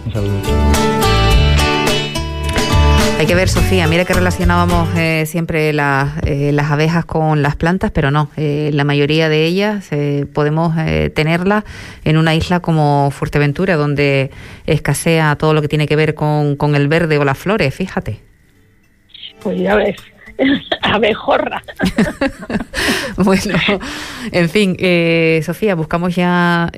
Un saludo. Hay que ver, Sofía, mira que relacionábamos siempre las abejas con las plantas, pero no, la mayoría de ellas podemos tenerlas en una isla como Fuerteventura, donde escasea todo lo que tiene que ver con el verde o las flores, fíjate. Pues ya ves, abejorra. Bueno, en fin, Sofía, buscamos ya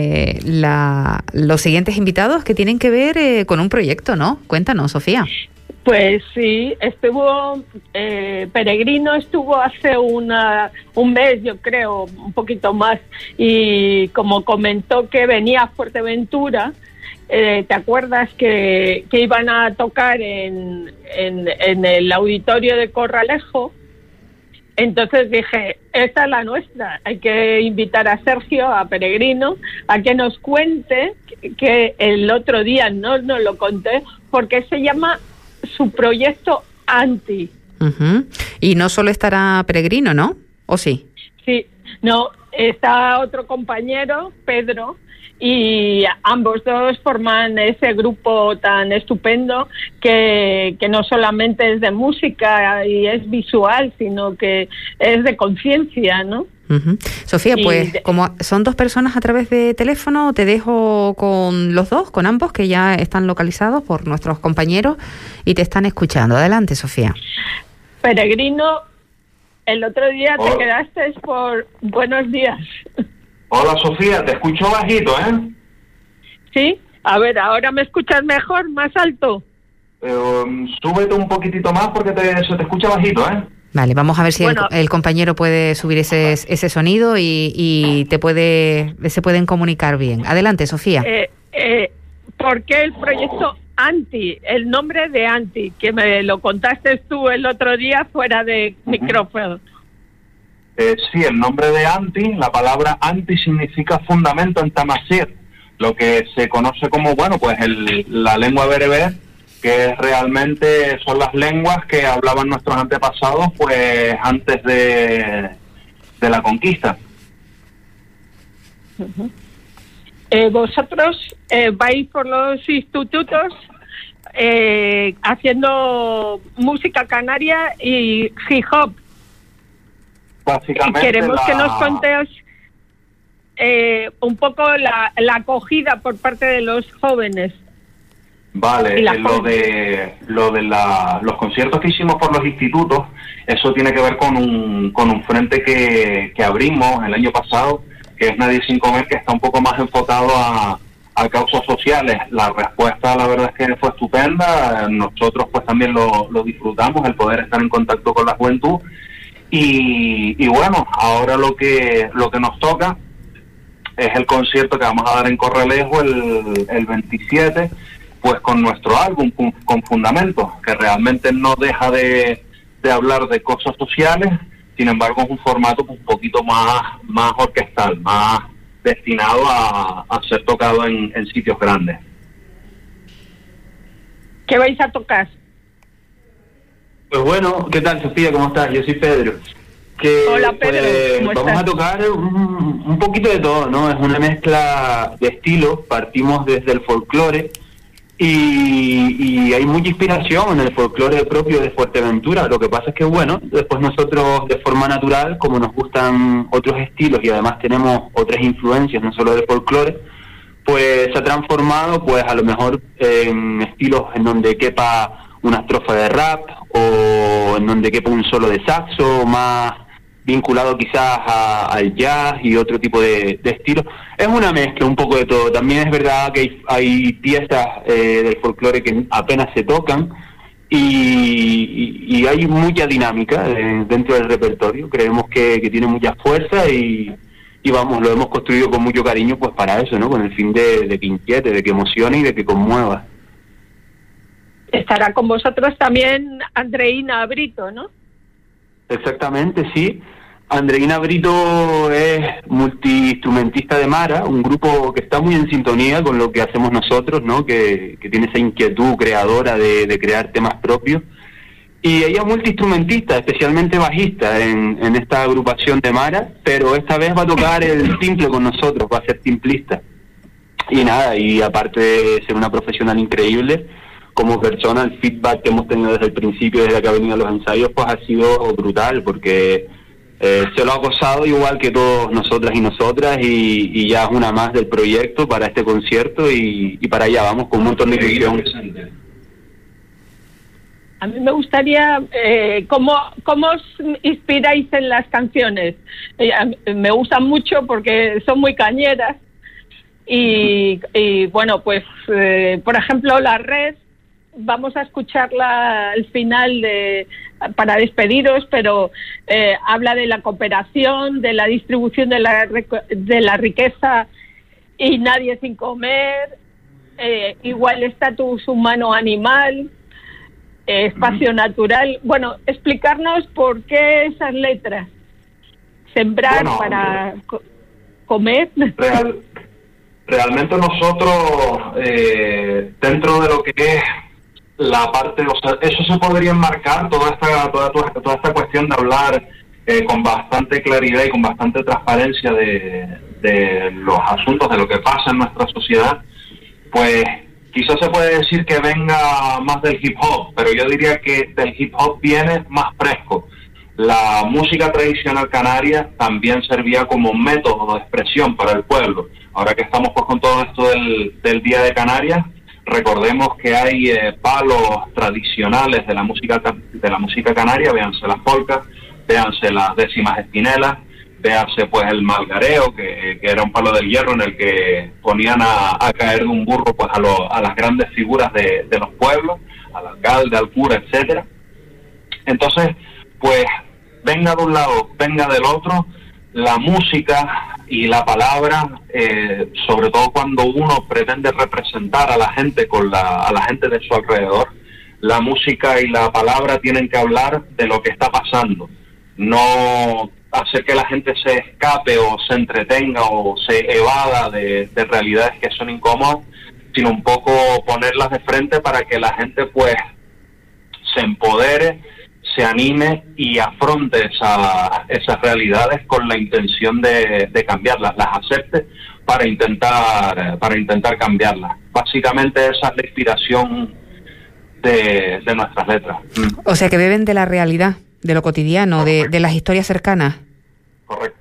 los siguientes invitados que tienen que ver con un proyecto, ¿no? Cuéntanos, Sofía. Pues sí, Peregrino estuvo hace un mes, yo creo, un poquito más, y como comentó que venía a Fuerteventura, ¿te acuerdas que iban a tocar en el auditorio de Corralejo? Entonces dije, esta es la nuestra, hay que invitar a Sergio, a Peregrino, a que nos cuente, que el otro día no nos lo conté, porque se llama su proyecto Anti. Uh-huh. Y no solo estará Peregrino, ¿no? ¿O sí? Sí, no, está otro compañero, Pedro, y ambos dos forman ese grupo tan estupendo que no solamente es de música y es visual, sino que es de conciencia, ¿no? Uh-huh. Sofía, pues como son dos personas a través de teléfono, te dejo con los dos, con ambos, que ya están localizados por nuestros compañeros y te están escuchando. Adelante, Sofía. Peregrino, el otro día te quedaste por buenos días. Hola, Sofía, te escucho bajito, ¿eh? Sí, a ver, ¿ahora me escuchas mejor, más alto? Súbete un poquitito más porque se te escucha bajito, ¿eh? Vale, vamos a ver si el compañero puede subir ese sonido y se pueden comunicar bien. Adelante, Sofía. ¿Por qué el proyecto Anti? El nombre de Anti, que me lo contaste tú el otro día fuera de micrófono. Sí, el nombre de Anti, la palabra Anti significa fundamento en tamasir, lo que se conoce como, bueno, pues la lengua bereber, que realmente son las lenguas que hablaban nuestros antepasados pues antes de la conquista. Uh-huh. Vosotros vais por los institutos haciendo música canaria y hip hop. Básicamente queremos que nos contéis un poco la acogida por parte de los jóvenes. Vale, lo de los conciertos que hicimos por los institutos, eso tiene que ver con un frente que abrimos el año pasado, que es Nadie Sin Comer, que está un poco más enfocado a causas sociales. La respuesta, la verdad es que fue estupenda. Nosotros pues también lo disfrutamos, el poder estar en contacto con la juventud. Y bueno, ahora lo que nos toca es el concierto que vamos a dar en Corralejo el 27, pues con nuestro álbum, con Fundamentos, que realmente no deja de hablar de cosas sociales, sin embargo es un formato un poquito más orquestal, más destinado a ser tocado en sitios grandes. ¿Qué vais a tocar? Pues bueno, ¿qué tal, Sofía? ¿Cómo estás? Yo soy Pedro. Hola, Pedro. Pues, vamos a tocar un poquito de todo, ¿no? Es una mezcla de estilos, partimos desde el folclore y hay mucha inspiración en el folclore propio de Fuerteventura. Lo que pasa es que, bueno, después nosotros de forma natural, como nos gustan otros estilos y además tenemos otras influencias, no solo del folclore, pues se ha transformado, pues a lo mejor en estilos en donde quepa una estrofa de rap o en donde quepa un solo de saxo, más vinculado quizás al jazz y otro tipo de estilos. Es una mezcla un poco de todo. También es verdad que hay piezas del folclore que apenas se tocan y hay mucha dinámica dentro del repertorio. Creemos que tiene mucha fuerza y vamos, lo hemos construido con mucho cariño pues para eso, ¿no? Con el fin de que inquiete, de que emocione y de que conmueva. Estará con vosotros también Andreina Brito, ¿no? Exactamente, sí. Andreina Brito es multiinstrumentista de Mara, un grupo que está muy en sintonía con lo que hacemos nosotros, ¿no? Que tiene esa inquietud creadora de crear temas propios. Y ella es multiinstrumentista, especialmente bajista en esta agrupación de Mara, pero esta vez va a tocar el timple con nosotros, va a ser timplista. Y nada, y aparte de ser una profesional increíble, como persona, el feedback que hemos tenido desde el principio, desde que ha venido a los ensayos, pues ha sido brutal, porque se lo ha gozado igual que todos nosotras y nosotras, y ya es una más del proyecto para este concierto, y para allá vamos con un montón de ilusión. A mí me gustaría, ¿cómo os inspiráis en las canciones? Me gustan mucho porque son muy cañeras y bueno, pues, por ejemplo, La Red, vamos a escucharla al final para despediros, pero habla de la cooperación, de la distribución de la riqueza y nadie sin comer, igual estatus humano-animal, espacio natural. Bueno, explicarnos por qué esas letras. Sembrar para comer. Realmente nosotros, dentro de lo que es la parte, o sea, eso se podría enmarcar, toda esta cuestión de hablar con bastante claridad y con bastante transparencia de los asuntos, de lo que pasa en nuestra sociedad, pues quizás se puede decir que venga más del hip hop, pero yo diría que del hip hop viene más fresco. La música tradicional canaria también servía como método de expresión para el pueblo. Ahora que estamos pues con todo esto del Día de Canarias, recordemos que hay palos tradicionales de la música canaria, véanse las polcas, véanse las décimas espinelas, véanse pues el malgareo, que era un palo del hierro en el que ponían a caer de un burro pues a las grandes figuras de los pueblos, al alcalde, al cura, etcétera. Entonces, pues venga de un lado, venga del otro, la música y la palabra, sobre todo cuando uno pretende representar a la gente a la gente de su alrededor, la música y la palabra tienen que hablar de lo que está pasando, no hacer que la gente se escape o se entretenga o se evada de realidades que son incómodas, sino un poco ponerlas de frente para que la gente pues se empodere, se anime y afronte esas realidades con la intención de cambiarlas, las acepte para intentar cambiarlas. Básicamente esa es la inspiración de nuestras letras. O sea, que beben de la realidad, de lo cotidiano, de las historias cercanas. Correcto.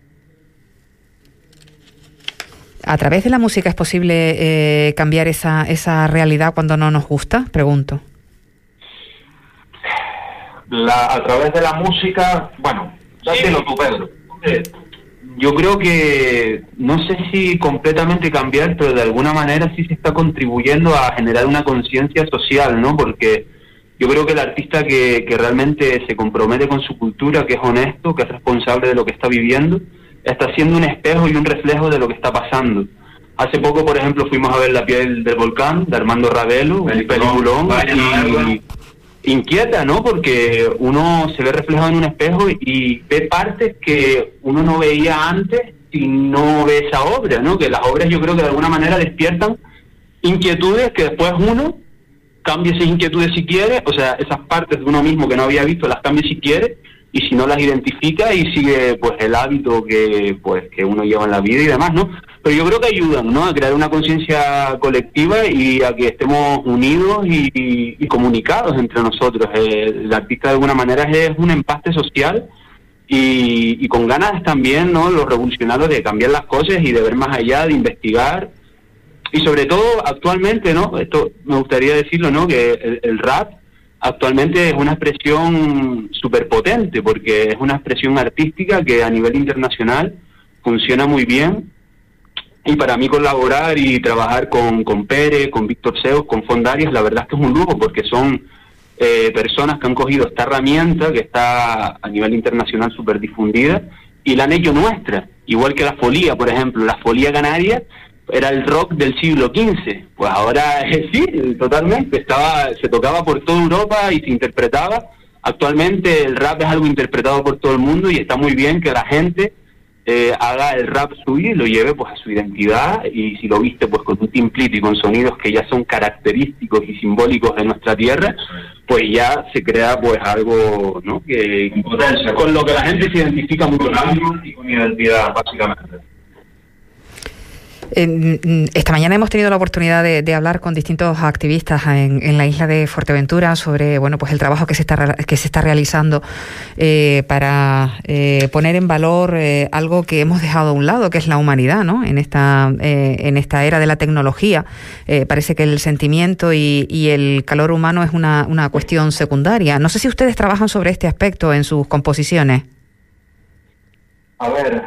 ¿A través de la música es posible cambiar esa realidad cuando no nos gusta? Pregunto. A través de la música, bueno, dilo tú, Pedro. Yo creo que, no sé si completamente cambiar, pero de alguna manera sí se está contribuyendo a generar una conciencia social, ¿no? Porque yo creo que el artista que realmente se compromete con su cultura, que es honesto, que es responsable de lo que está viviendo, está siendo un espejo y un reflejo de lo que está pasando. Hace poco, por ejemplo, fuimos a ver La piel del volcán, de Armando Ravelo, un peliculón, y inquieta, ¿no? Porque uno se ve reflejado en un espejo y ve partes que uno no veía antes si no ve esa obra, ¿no? Que las obras yo creo que de alguna manera despiertan inquietudes que después uno cambia esas inquietudes si quiere, o sea, esas partes de uno mismo que no había visto las cambia si quiere, y si no las identifica y sigue pues el hábito que uno lleva en la vida y demás, ¿no? Pero yo creo que ayudan, ¿no? A crear una conciencia colectiva y a que estemos unidos y comunicados entre nosotros. El artista de alguna manera es un empaste social y con ganas también, ¿no? Los revolucionarios de cambiar las cosas y de ver más allá, de investigar. Y sobre todo actualmente, ¿no? Esto me gustaría decirlo, ¿no? Que el rap actualmente es una expresión súper potente, porque es una expresión artística que a nivel internacional funciona muy bien. Y para mí colaborar y trabajar con Pérez, con Víctor Seos, con Fondarias, la verdad es que es un lujo, porque son personas que han cogido esta herramienta que está a nivel internacional súper difundida y la han hecho nuestra. Igual que la folía, por ejemplo. La folía canaria era el rock del siglo XV. Pues ahora sí, totalmente. Se tocaba por toda Europa y se interpretaba. Actualmente el rap es algo interpretado por todo el mundo y está muy bien que la gente haga el rap suyo y lo lleve pues a su identidad, y si lo viste pues con un timplito y con sonidos que ya son característicos y simbólicos de nuestra tierra, pues ya se crea pues algo, ¿no? Que con lo que la gente se identifica mucho más y con identidad, básicamente. Esta mañana hemos tenido la oportunidad de hablar con distintos activistas en la isla de Fuerteventura sobre pues el trabajo que se está realizando para poner en valor algo que hemos dejado a un lado, que es la humanidad, ¿no? En esta era de la tecnología parece que el sentimiento y el calor humano es una cuestión secundaria. No sé si ustedes trabajan sobre este aspecto en sus composiciones. A ver,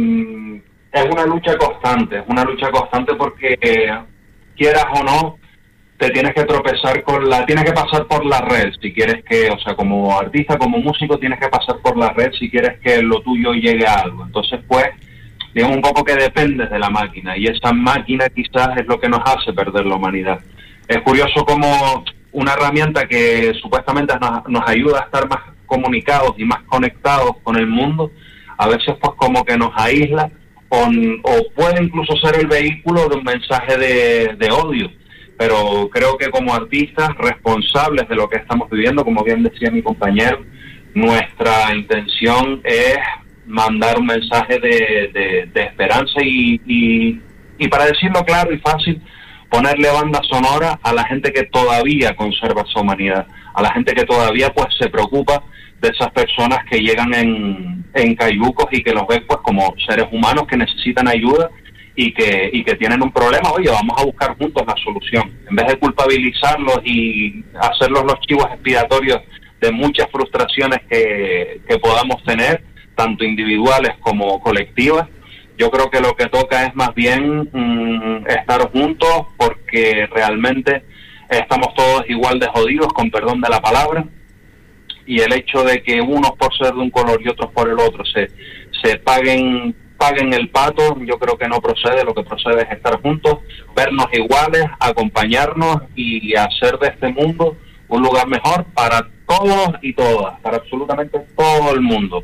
es una lucha constante porque quieras o no, tienes que pasar por la red si quieres como artista, como músico, tienes que pasar por la red si quieres que lo tuyo llegue a algo. Entonces, pues, digamos un poco que dependes de la máquina, y esa máquina quizás es lo que nos hace perder la humanidad. Es curioso como una herramienta que supuestamente nos ayuda a estar más comunicados y más conectados con el mundo, a veces pues como que nos aísla o puede incluso ser el vehículo de un mensaje de odio. Pero creo que como artistas responsables de lo que estamos viviendo, como bien decía mi compañero, nuestra intención es mandar un mensaje de esperanza y para decirlo claro y fácil, ponerle banda sonora a la gente que todavía conserva esa humanidad, a la gente que todavía pues se preocupa de esas personas que llegan en cayucos y que los ves pues como seres humanos que necesitan ayuda y que tienen un problema. Oye, vamos a buscar juntos la solución. En vez de culpabilizarlos y hacerlos los chivos expiatorios de muchas frustraciones que podamos tener, tanto individuales como colectivas, yo creo que lo que toca es más bien estar juntos, porque realmente estamos todos igual de jodidos, con perdón de la palabra, y el hecho de que unos por ser de un color y otros por el otro se paguen el pato, yo creo que no procede. Lo que procede es estar juntos, vernos iguales, acompañarnos y hacer de este mundo un lugar mejor para todos y todas, para absolutamente todo el mundo,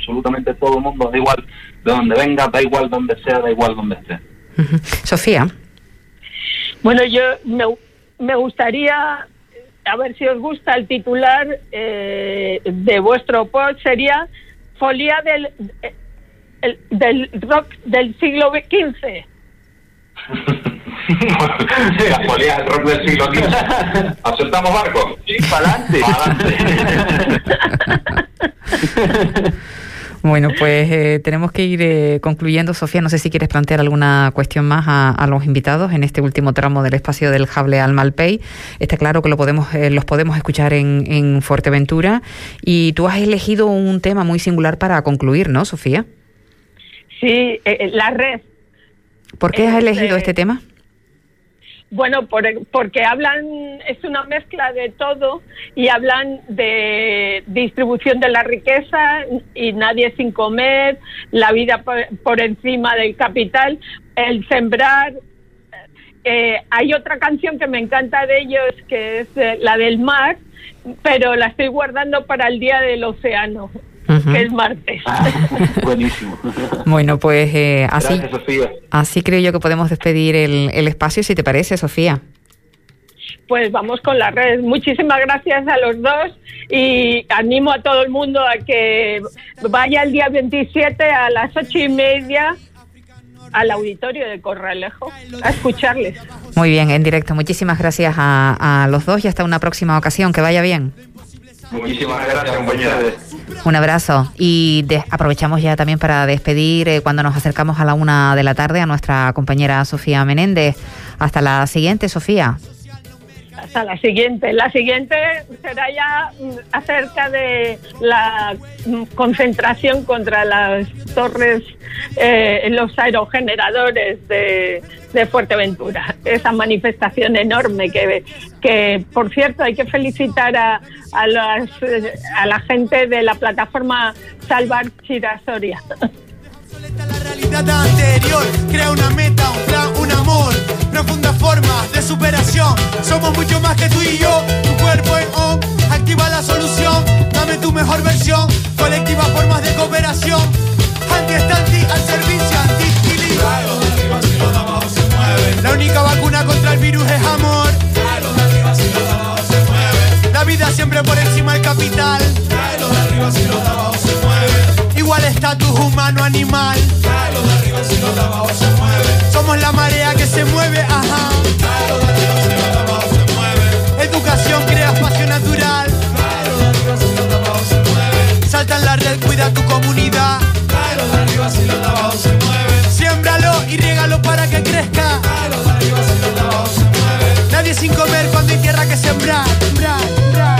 da igual de donde venga, da igual donde sea, da igual donde esté. Uh-huh. Sofía. Bueno, yo me gustaría, a ver si os gusta el titular de vuestro post, sería Folía del rock del siglo XV. Las folías del rock del siglo XV. ¿Aceptamos barco? Sí, para adelante. Bueno, pues tenemos que ir concluyendo. Sofía, no sé si quieres plantear alguna cuestión más a los invitados en este último tramo del espacio del Jable al Malpey. Está claro que los podemos escuchar en Fuerteventura, y tú has elegido un tema muy singular para concluir, ¿no, Sofía? Sí, la red. ¿Por qué has elegido este tema? Bueno, porque es una mezcla de todo, y hablan de distribución de la riqueza y nadie sin comer, la vida por encima del capital, el sembrar. Hay otra canción que me encanta de ellos, que es la del mar, pero la estoy guardando para el Día del Océano. Uh-huh. Que es martes. Buenísimo. Bueno, pues Gracias, Sofía. Así creo yo que podemos despedir el espacio, si te parece, Sofía. Pues vamos con la red. Muchísimas gracias a los dos, y animo a todo el mundo a que vaya el día 27 a las 8:30 al auditorio de Corralejo a escucharles. Muy bien, en directo. Muchísimas gracias a los dos, y hasta una próxima ocasión. Que vaya bien. Muchísimas gracias, compañeros. Un abrazo, y aprovechamos ya también para despedir cuando nos acercamos a la 1 de la tarde a nuestra compañera Sofía Menéndez. Hasta la siguiente, Sofía. Hasta la siguiente. La siguiente será ya acerca de la concentración contra las torres, los aerogeneradores de Fuerteventura. Esa manifestación enorme que por cierto, hay que felicitar a la gente de la plataforma Salvar Chirasoria. La realidad anterior crea una meta, un plan, un amor, profunda forma de superación. Somos mucho más que tú y yo. Tu cuerpo en on, activa la solución. Dame tu mejor versión, colectiva formas de cooperación. Anti-estanti al servicio, anti-killing. Los de arriba si los de abajo se mueven. La única vacuna contra el virus es amor. Los de arriba si los de abajo se mueven. La vida siempre por encima del capital. Los de arriba si los de abajo se mueven. Igual estatus humano animal. Los de arriba si los de abajo se mueven. Somos la marea que se mueve, ajá. Claro, de arriba si lo tapados se mueve. Educación crea espacio natural. Claro, de arriba si lo tapados se mueve. Salta en la red, cuida tu comunidad. Claro, de arriba si lo tapados se mueve. Siémbralo y riégalo para que crezca. Claro, de arriba si lo tapados se mueve. Nadie sin comer cuando hay tierra que sembrar. Sembrar, sembrar,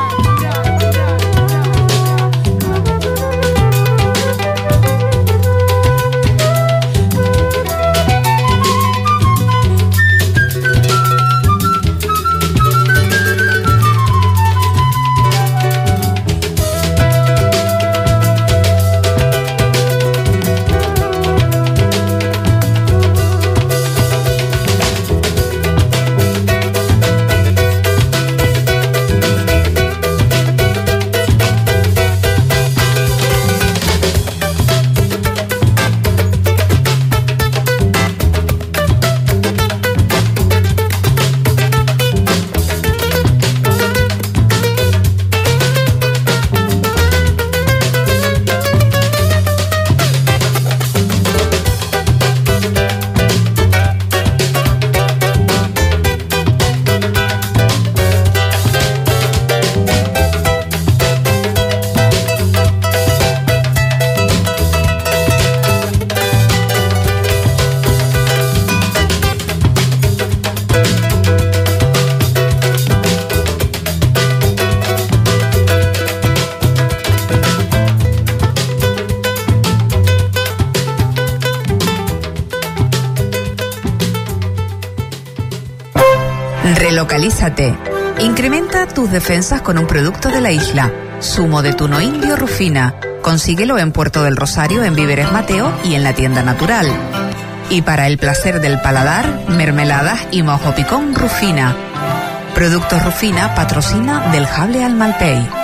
Relocalízate. Incrementa tus defensas con un producto de la isla. Zumo de tuno indio Rufina. Consíguelo en Puerto del Rosario, en Víveres Mateo y en la tienda Natural. Y para el placer del paladar, mermeladas y mojo picón Rufina. Productos Rufina patrocina del Jable al Malpey.